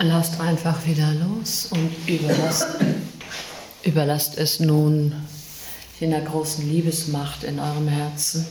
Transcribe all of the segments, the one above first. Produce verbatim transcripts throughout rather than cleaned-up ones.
Lasst einfach wieder los und überlasst, überlasst es nun jener großen Liebesmacht in eurem Herzen,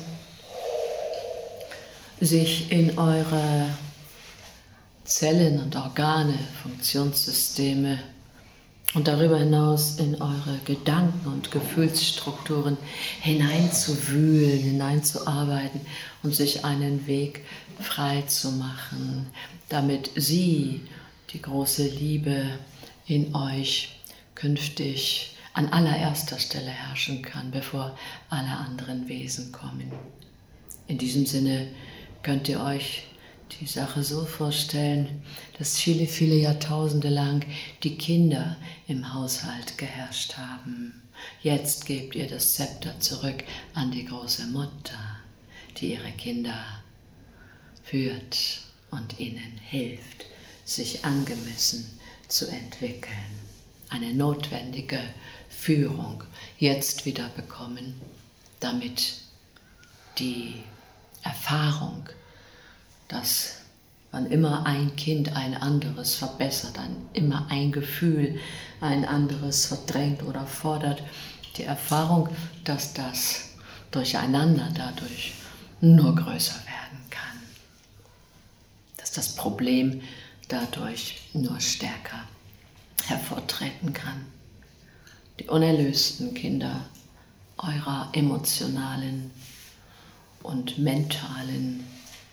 sich in eure Zellen und Organe, Funktionssysteme und darüber hinaus in eure Gedanken und Gefühlsstrukturen hineinzuwühlen, hineinzuarbeiten und sich einen Weg frei zu machen, damit sie, die große Liebe in euch, künftig an allererster Stelle herrschen kann, bevor alle anderen Wesen kommen. In diesem Sinne könnt ihr euch die Sache so vorstellen, dass viele, viele Jahrtausende lang die Kinder im Haushalt geherrscht haben. Jetzt gebt ihr das Zepter zurück an die große Mutter, die ihre Kinder führt und ihnen hilft, sich angemessen zu entwickeln. Eine notwendige Führung jetzt wieder bekommen, damit die Erfahrung, dass wann immer ein Kind ein anderes verbessert, ein, immer ein Gefühl ein anderes verdrängt oder fordert, die Erfahrung, dass das Durcheinander dadurch nur größer werden kann, dass das Problem dadurch nur stärker hervortreten kann. Die unerlösten Kinder eurer emotionalen und mentalen,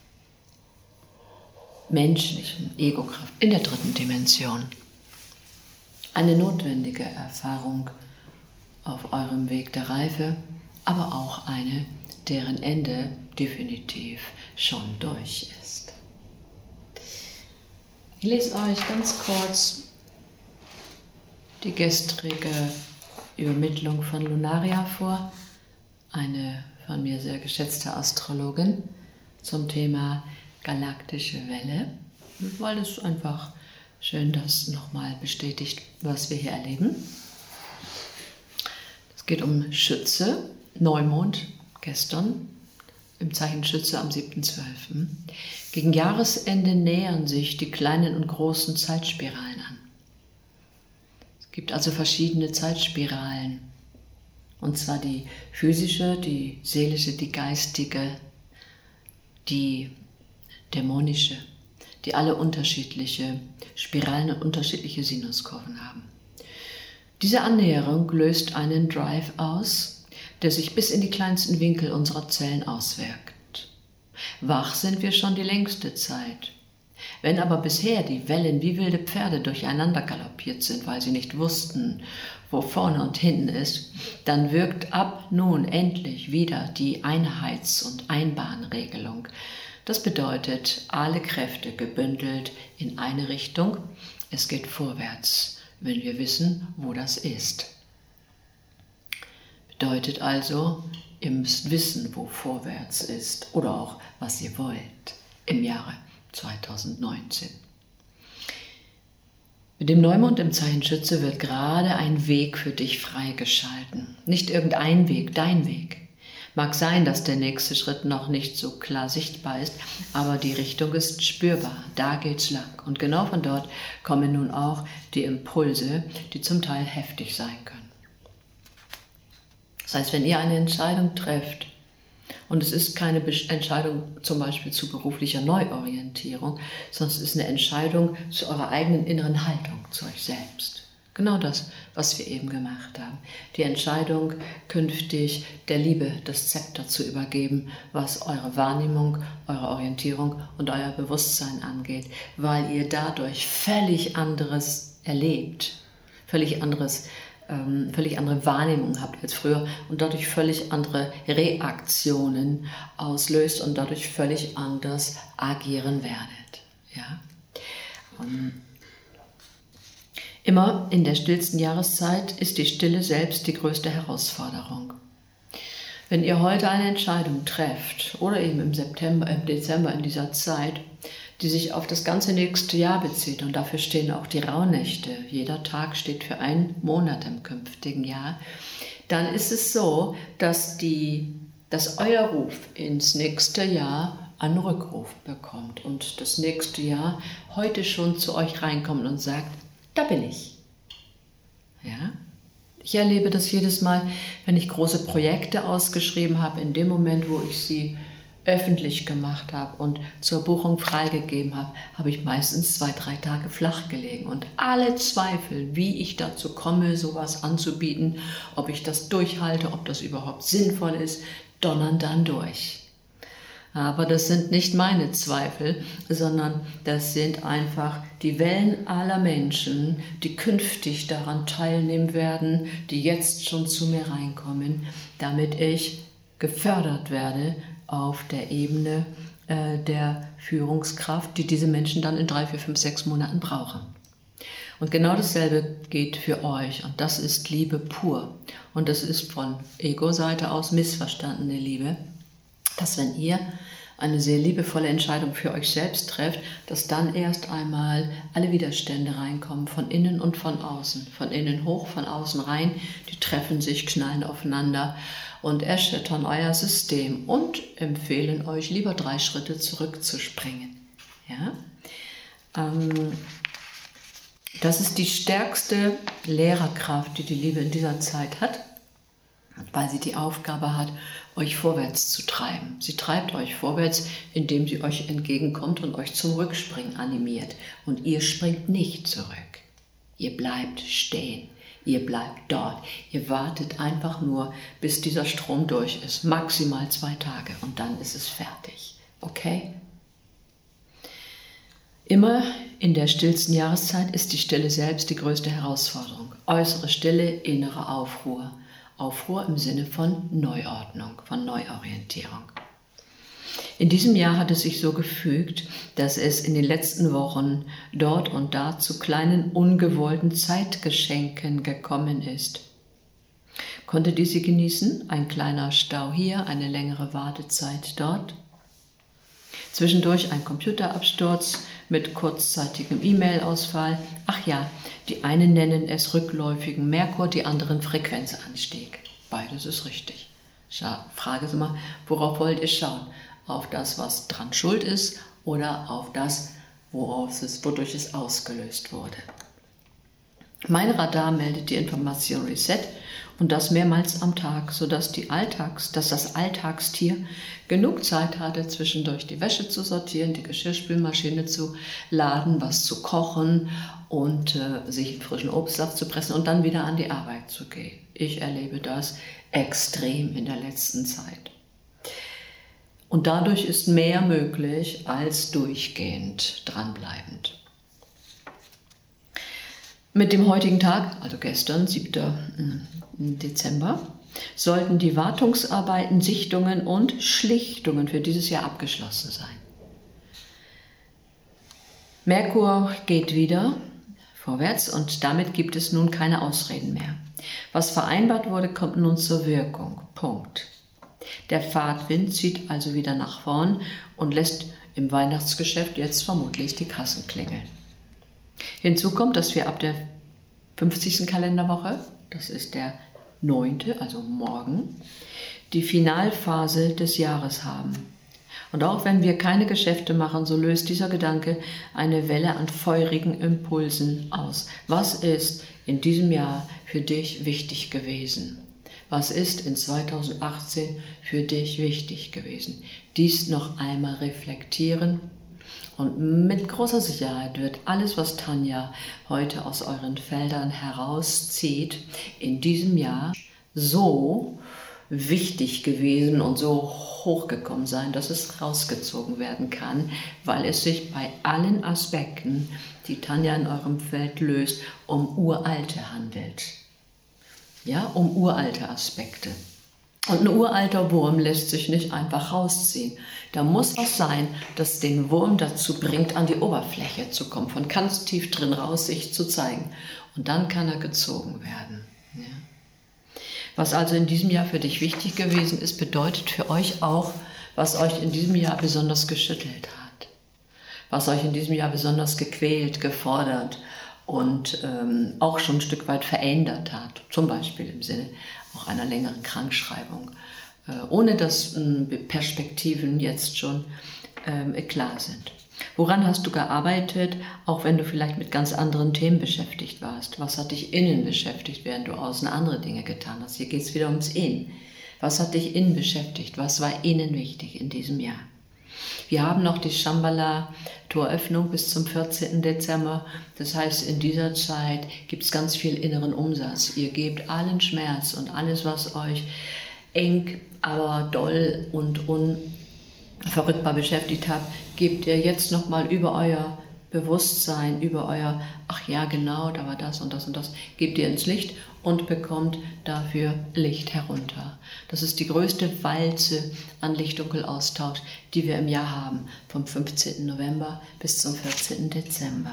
menschlichen Egokraft in der dritten Dimension. Eine notwendige Erfahrung auf eurem Weg der Reife, aber auch eine, deren Ende definitiv schon durch ist. Ich lese euch ganz kurz die gestrige Übermittlung von Lunaria vor, eine von mir sehr geschätzte Astrologin, zum Thema galaktische Welle, weil es einfach schön das nochmal bestätigt, was wir hier erleben. Es geht um Schütze, Neumond gestern, im Zeichen Schütze am siebten zwölften Gegen Jahresende nähern sich die kleinen und großen Zeitspiralen an. Es gibt also verschiedene Zeitspiralen, und zwar die physische, die seelische, die geistige, die dämonische, die alle unterschiedliche Spiralen und unterschiedliche Sinuskurven haben. Diese Annäherung löst einen Drive aus, der sich bis in die kleinsten Winkel unserer Zellen auswirkt. Wach sind wir schon die längste Zeit. Wenn aber bisher die Wellen wie wilde Pferde durcheinander galoppiert sind, weil sie nicht wussten, wo vorne und hinten ist, dann wirkt ab nun endlich wieder die Einheits- und Einbahnregelung. Das bedeutet, alle Kräfte gebündelt in eine Richtung. Es geht vorwärts, wenn wir wissen, wo das ist. Bedeutet also, ihr müsst wissen, wo vorwärts ist oder auch, was ihr wollt im Jahre zweitausendneunzehn. Mit dem Neumond im Zeichen Schütze wird gerade ein Weg für dich freigeschalten. Nicht irgendein Weg, dein Weg. Mag sein, dass der nächste Schritt noch nicht so klar sichtbar ist, aber die Richtung ist spürbar, da geht's lang. Und genau von dort kommen nun auch die Impulse, die zum Teil heftig sein können. Das heißt, wenn ihr eine Entscheidung trefft, und es ist keine Entscheidung zum Beispiel zu beruflicher Neuorientierung, sondern es ist eine Entscheidung zu eurer eigenen inneren Haltung, zu euch selbst. Genau das, was wir eben gemacht haben. Die Entscheidung, künftig der Liebe das Zepter zu übergeben, was eure Wahrnehmung, eure Orientierung und euer Bewusstsein angeht, weil ihr dadurch völlig anderes erlebt, völlig anderes ähm, völlig andere Wahrnehmung habt als früher und dadurch völlig andere Reaktionen auslöst und dadurch völlig anders agieren werdet. Ja? Und immer in der stillsten Jahreszeit ist die Stille selbst die größte Herausforderung. Wenn ihr heute eine Entscheidung trefft oder eben im September, im Dezember in dieser Zeit, die sich auf das ganze nächste Jahr bezieht, und dafür stehen auch die Rauhnächte, jeder Tag steht für einen Monat im künftigen Jahr, dann ist es so, dass, die, dass euer Ruf ins nächste Jahr einen Rückruf bekommt und das nächste Jahr heute schon zu euch reinkommt und sagt, da bin ich. Ja? Ich erlebe das jedes Mal, wenn ich große Projekte ausgeschrieben habe, in dem Moment, wo ich sie öffentlich gemacht habe und zur Buchung freigegeben habe, habe ich meistens zwei, drei Tage flach gelegen. Und alle Zweifel, wie ich dazu komme, sowas anzubieten, ob ich das durchhalte, ob das überhaupt sinnvoll ist, donnern dann durch. Aber das sind nicht meine Zweifel, sondern das sind einfach die Wellen aller Menschen, die künftig daran teilnehmen werden, die jetzt schon zu mir reinkommen, damit ich gefördert werde auf der Ebene äh, der Führungskraft, die diese Menschen dann in drei, vier, fünf, sechs Monaten brauchen. Und genau dasselbe geht für euch und das ist Liebe pur. Und das ist von Ego-Seite aus missverstandene Liebe, dass wenn ihr eine sehr liebevolle Entscheidung für euch selbst trefft, dass dann erst einmal alle Widerstände reinkommen, von innen und von außen. Von innen hoch, von außen rein, die treffen sich, knallen aufeinander und erschüttern euer System und empfehlen euch, lieber drei Schritte zurückzuspringen. Ja? Ähm, das ist die stärkste Lehrerkraft, die die Liebe in dieser Zeit hat, weil sie die Aufgabe hat, euch vorwärts zu treiben. Sie treibt euch vorwärts, indem sie euch entgegenkommt und euch zum Rückspringen animiert. Und ihr springt nicht zurück. Ihr bleibt stehen. Ihr bleibt dort. Ihr wartet einfach nur, bis dieser Strom durch ist. Maximal zwei Tage und dann ist es fertig. Okay? Immer in der stillsten Jahreszeit ist die Stille selbst die größte Herausforderung. Äußere Stille, innere Aufruhr. Aufruhr im Sinne von Neuordnung, von Neuorientierung. In diesem Jahr hat es sich so gefügt, dass es in den letzten Wochen dort und da zu kleinen ungewollten Zeitgeschenken gekommen ist. Konntet ihr sie genießen? Ein kleiner Stau hier, eine längere Wartezeit dort. Zwischendurch ein Computerabsturz mit kurzzeitigem E-Mail-Ausfall. Ach ja, die einen nennen es rückläufigen Merkur, die anderen Frequenzanstieg. Beides ist richtig. Frage Sie mal, worauf wollt ihr schauen? Auf das, was dran schuld ist oder auf das, woraus es, wodurch es ausgelöst wurde? Mein Radar meldet die Information Reset und das mehrmals am Tag, sodass die Alltags, dass das Alltagstier genug Zeit hatte, zwischendurch die Wäsche zu sortieren, die Geschirrspülmaschine zu laden, was zu kochen und äh, sich einen frischen Obstsaft zu pressen und dann wieder an die Arbeit zu gehen. Ich erlebe das extrem in der letzten Zeit. Und dadurch ist mehr möglich als durchgehend dranbleibend. Mit dem heutigen Tag, also gestern, siebten Dezember, sollten die Wartungsarbeiten, Sichtungen und Schlichtungen für dieses Jahr abgeschlossen sein. Merkur geht wieder vorwärts und damit gibt es nun keine Ausreden mehr. Was vereinbart wurde, kommt nun zur Wirkung. Punkt. Der Fahrtwind zieht also wieder nach vorn und lässt im Weihnachtsgeschäft jetzt vermutlich die Kassen klingeln. Hinzu kommt, dass wir ab der fünfzigsten Kalenderwoche, das ist der neunte, also morgen, die Finalphase des Jahres haben. Und auch wenn wir keine Geschäfte machen, so löst dieser Gedanke eine Welle an feurigen Impulsen aus. Was ist in diesem Jahr für dich wichtig gewesen? Was ist in zweitausendachtzehn für dich wichtig gewesen? Dies noch einmal reflektieren. Und mit großer Sicherheit wird alles, was Tanja heute aus euren Feldern herauszieht, in diesem Jahr so wichtig gewesen und so hochgekommen sein, dass es rausgezogen werden kann, weil es sich bei allen Aspekten, die Tanja in eurem Feld löst, um uralte handelt. Ja, um uralte Aspekte. Und ein uralter Wurm lässt sich nicht einfach rausziehen. Da muss was sein, das den Wurm dazu bringt, an die Oberfläche zu kommen, von ganz tief drin raus sich zu zeigen. Und dann kann er gezogen werden. Ja. Was also in diesem Jahr für dich wichtig gewesen ist, bedeutet für euch auch, was euch in diesem Jahr besonders geschüttelt hat. Was euch in diesem Jahr besonders gequält, gefordert und ähm, auch schon ein Stück weit verändert hat. Zum Beispiel im Sinne auch einer längeren Krankschreibung. Äh, ohne dass äh, Perspektiven jetzt schon ähm, klar sind. Woran hast du gearbeitet, auch wenn du vielleicht mit ganz anderen Themen beschäftigt warst? Was hat dich innen beschäftigt, während du außen andere Dinge getan hast? Hier geht es wieder ums Innen. Was hat dich innen beschäftigt? Was war innen wichtig in diesem Jahr? Wir haben noch die Shambhala-Toröffnung bis zum vierzehnten Dezember. Das heißt, in dieser Zeit gibt es ganz viel inneren Umsatz. Ihr gebt allen Schmerz und alles, was euch eng, aber doll und unverrückbar beschäftigt hat, gebt ihr jetzt nochmal über euer Bewusstsein, über euer, ach ja genau, da war das und das und das, gebt ihr ins Licht und bekommt dafür Licht herunter. Das ist die größte Walze an Licht-Dunkel-Austausch, die wir im Jahr haben, vom fünfzehnten November bis zum vierzehnten Dezember.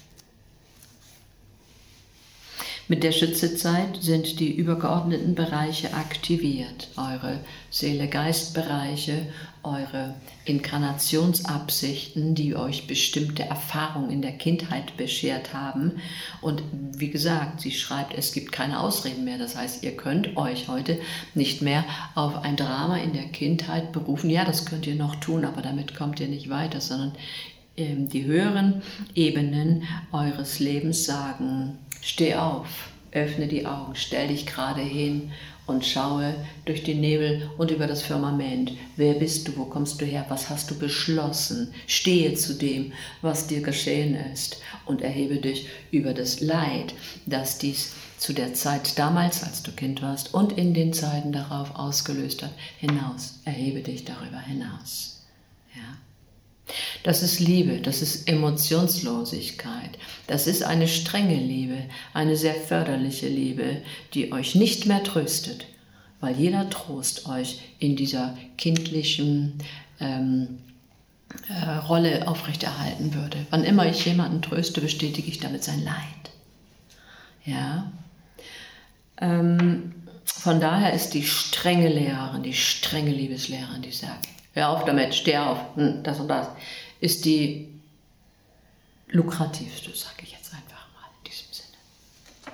Mit der Schützezeit sind die übergeordneten Bereiche aktiviert, eure Seele-Geist-Bereiche, eure Inkarnationsabsichten, die euch bestimmte Erfahrungen in der Kindheit beschert haben. Und wie gesagt, sie schreibt, es gibt keine Ausreden mehr. Das heißt, ihr könnt euch heute nicht mehr auf ein Drama in der Kindheit berufen. Ja, das könnt ihr noch tun, aber damit kommt ihr nicht weiter, sondern ähm, die höheren Ebenen eures Lebens sagen: Steh auf, öffne die Augen, stell dich gerade hin und schaue durch die Nebel und über das Firmament. Wer bist du? Wo kommst du her? Was hast du beschlossen? Stehe zu dem, was dir geschehen ist, und erhebe dich über das Leid, das dies zu der Zeit damals, als du Kind warst, und in den Zeiten darauf ausgelöst hat, hinaus. Erhebe dich darüber hinaus. Ja? Das ist Liebe, das ist Emotionslosigkeit, das ist eine strenge Liebe, eine sehr förderliche Liebe, die euch nicht mehr tröstet, weil jeder Trost euch in dieser kindlichen ähm, äh, Rolle aufrechterhalten würde. Wann immer ich jemanden tröste, bestätige ich damit sein Leid. Ja? Ähm, von daher ist die strenge Lehrerin, die strenge Liebeslehrerin, die sagt: Hör auf damit, steh auf, das und das, ist die lukrativste, sage ich jetzt einfach mal in diesem Sinne.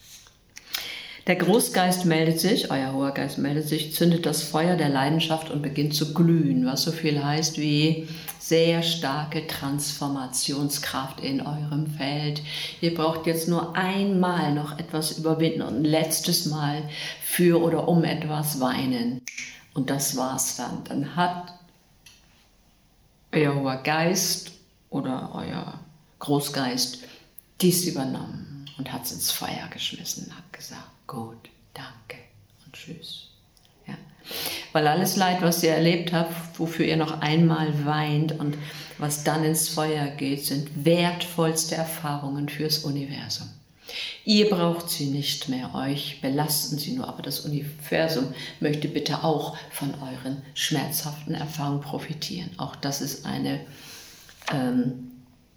Der Großgeist meldet sich, euer hoher Geist meldet sich, zündet das Feuer der Leidenschaft und beginnt zu glühen, was so viel heißt wie sehr starke Transformationskraft in eurem Feld. Ihr braucht jetzt nur einmal noch etwas überwinden und ein letztes Mal für oder um etwas weinen. Und das war's dann. Dann hat euer hoher Geist oder euer Großgeist dies übernommen und hat es ins Feuer geschmissen und hat gesagt: Gut, danke und tschüss. Ja. Weil alles Leid, was ihr erlebt habt, wofür ihr noch einmal weint und was dann ins Feuer geht, sind wertvollste Erfahrungen fürs Universum. Ihr braucht sie nicht mehr, euch belasten sie nur, aber das Universum möchte bitte auch von euren schmerzhaften Erfahrungen profitieren. Auch das ist eine, ähm,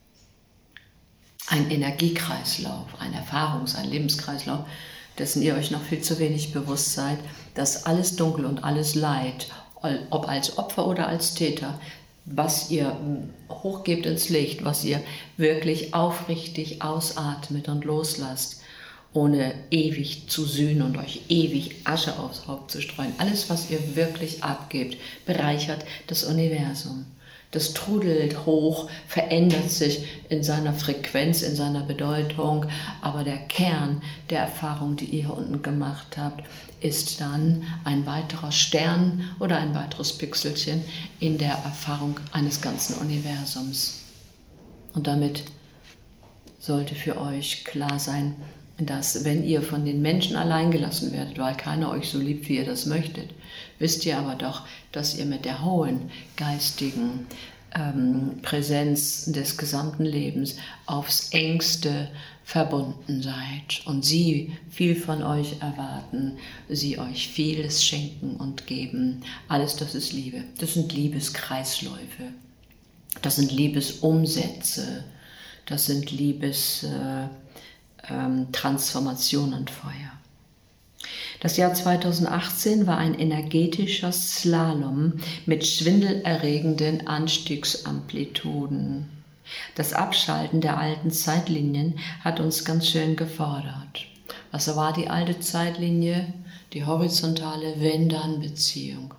ein Energiekreislauf, ein Erfahrungs-, ein Lebenskreislauf, dessen ihr euch noch viel zu wenig bewusst seid, dass alles Dunkel und alles Leid, ob als Opfer oder als Täter, was ihr hochgebt ins Licht, was ihr wirklich aufrichtig ausatmet und loslasst, ohne ewig zu sühnen und euch ewig Asche aufs Haupt zu streuen. Alles, was ihr wirklich abgebt, bereichert das Universum. Das trudelt hoch, verändert sich in seiner Frequenz, in seiner Bedeutung, aber der Kern der Erfahrung, die ihr hier unten gemacht habt, ist dann ein weiterer Stern oder ein weiteres Pixelchen in der Erfahrung eines ganzen Universums. Und damit sollte für euch klar sein, dass, wenn ihr von den Menschen allein gelassen werdet, weil keiner euch so liebt, wie ihr das möchtet, wisst ihr aber doch, dass ihr mit der hohen geistigen ähm, Präsenz des gesamten Lebens aufs Engste verbunden seid und sie viel von euch erwarten, sie euch vieles schenken und geben. Alles das ist Liebe. Das sind Liebeskreisläufe, das sind Liebesumsätze, das sind Liebes... Äh, Transformation und Feuer. Das Jahr zweitausendachtzehn war ein energetischer Slalom mit schwindelerregenden Anstiegsamplituden. Das Abschalten der alten Zeitlinien hat uns ganz schön gefordert. Was war die alte Zeitlinie? Die horizontale Wenn-Dann-Beziehung.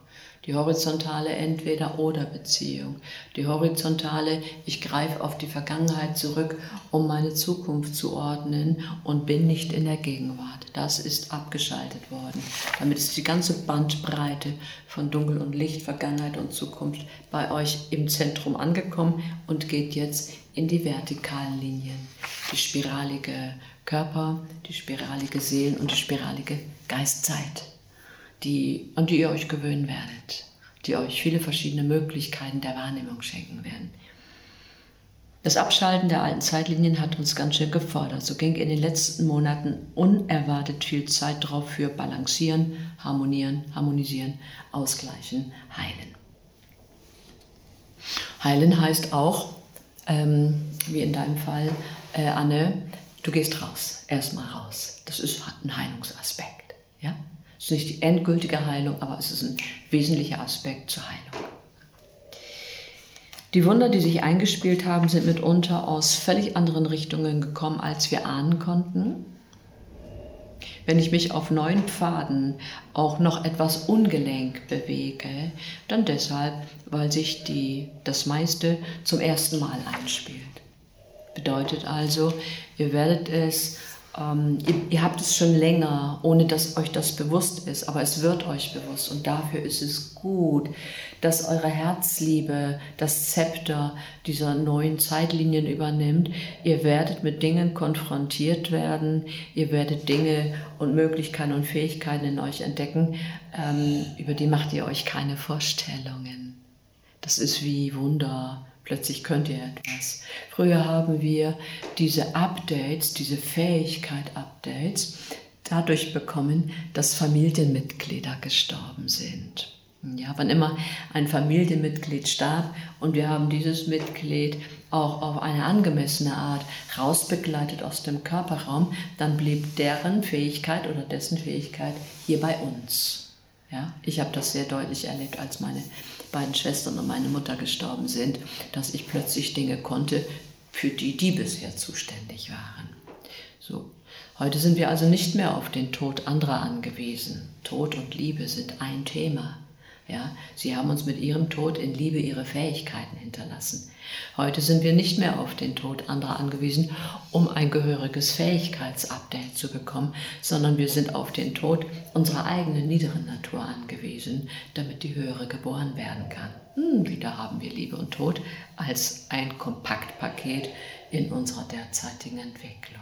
Die horizontale Entweder-oder-Beziehung. Die horizontale, ich greife auf die Vergangenheit zurück, um meine Zukunft zu ordnen und bin nicht in der Gegenwart. Das ist abgeschaltet worden. Damit ist die ganze Bandbreite von Dunkel und Licht, Vergangenheit und Zukunft bei euch im Zentrum angekommen und geht jetzt in die vertikalen Linien. Die spiralige Körper, die spiralige Seelen- und die spiralige Geistzeit. Die, an die ihr euch gewöhnen werdet, die euch viele verschiedene Möglichkeiten der Wahrnehmung schenken werden. Das Abschalten der alten Zeitlinien hat uns ganz schön gefordert. So ging in den letzten Monaten unerwartet viel Zeit drauf für Balancieren, Harmonieren, Harmonisieren, Ausgleichen, Heilen. Heilen heißt auch, ähm, wie in deinem Fall, äh, Anne, du gehst raus, erstmal raus. Das ist ein Heilungsaspekt, ja? Es ist nicht die endgültige Heilung, aber es ist ein wesentlicher Aspekt zur Heilung. Die Wunder, die sich eingespielt haben, sind mitunter aus völlig anderen Richtungen gekommen, als wir ahnen konnten. Wenn ich mich auf neuen Pfaden auch noch etwas ungelenk bewege, dann deshalb, weil sich die, das meiste zum ersten Mal einspielt. Bedeutet also, ihr werdet es Ähm, ihr, ihr habt es schon länger, ohne dass euch das bewusst ist, aber es wird euch bewusst und dafür ist es gut, dass eure Herzliebe das Zepter dieser neuen Zeitlinien übernimmt. Ihr werdet mit Dingen konfrontiert werden, ihr werdet Dinge und Möglichkeiten und Fähigkeiten in euch entdecken, ähm, über die macht ihr euch keine Vorstellungen. Das ist wie Wunder. Plötzlich könnt ihr etwas. Früher haben wir diese Updates, diese Fähigkeit-Updates dadurch bekommen, dass Familienmitglieder gestorben sind. Ja, wann immer ein Familienmitglied starb und wir haben dieses Mitglied auch auf eine angemessene Art rausbegleitet aus dem Körperraum, dann blieb deren Fähigkeit oder dessen Fähigkeit hier bei uns. Ja, ich habe das sehr deutlich erlebt, als meine beiden Schwestern und meine Mutter gestorben sind, dass ich plötzlich Dinge konnte, für die die bisher zuständig waren. So. Heute sind wir also nicht mehr auf den Tod anderer angewiesen. Tod und Liebe sind ein Thema. Ja, sie haben uns mit ihrem Tod in Liebe ihre Fähigkeiten hinterlassen. Heute sind wir nicht mehr auf den Tod anderer angewiesen, um ein gehöriges Fähigkeitsupdate zu bekommen, sondern wir sind auf den Tod unserer eigenen niederen Natur angewiesen, damit die höhere geboren werden kann. Hm, wieder haben wir Liebe und Tod als ein Kompaktpaket in unserer derzeitigen Entwicklung.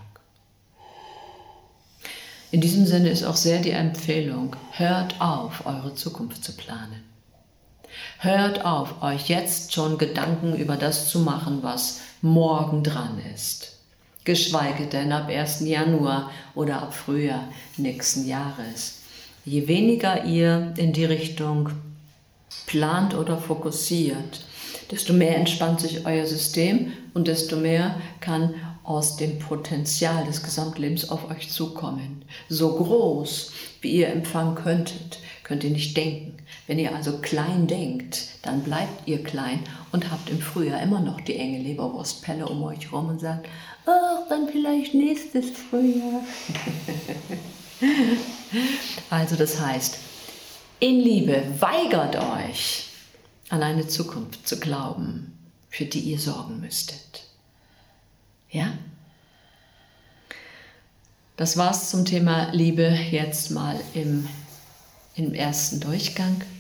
In diesem Sinne ist auch sehr die Empfehlung, hört auf, eure Zukunft zu planen. Hört auf, euch jetzt schon Gedanken über das zu machen, was morgen dran ist. Geschweige denn ab ersten Januar oder ab Frühjahr nächsten Jahres. Je weniger ihr in die Richtung plant oder fokussiert, desto mehr entspannt sich euer System und desto mehr kann aus dem Potenzial des Gesamtlebens auf euch zukommen. So groß, wie ihr empfangen könntet, könnt ihr nicht denken. Wenn ihr also klein denkt, dann bleibt ihr klein und habt im Frühjahr immer noch die enge Leberwurstpelle um euch rum und sagt, ach, dann vielleicht nächstes Frühjahr. Also das heißt, in Liebe weigert euch, an eine Zukunft zu glauben, für die ihr sorgen müsstet. Ja? Das war's zum Thema Liebe jetzt mal im, im ersten Durchgang.